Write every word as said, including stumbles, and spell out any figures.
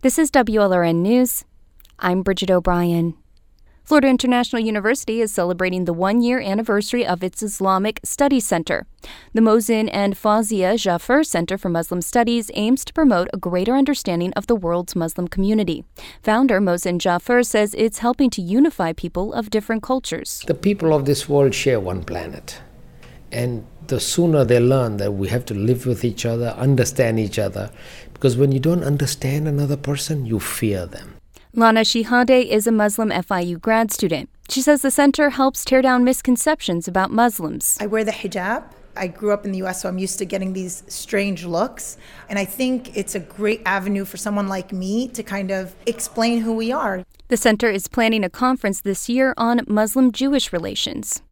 This is W L R N News. I'm Bridget O'Brien. Florida International University is celebrating the one-year anniversary of its Islamic Studies Center. The Mohsin and Fawzia Jaffer Center for Muslim Studies aims to promote a greater understanding of the world's Muslim community. Founder Mohsin Jaffer says it's helping to unify people of different cultures. The people of this world share one planet. And the sooner they learn that we have to live with each other, understand each other, because when you don't understand another person, you fear them. Lana Shihade is a Muslim F I U grad student. She says the center helps tear down misconceptions about Muslims. I wear the hijab. I grew up in the U S, so I'm used to getting these strange looks. And I think it's a great avenue for someone like me to kind of explain who we are. The center is planning a conference this year on Muslim-Jewish relations.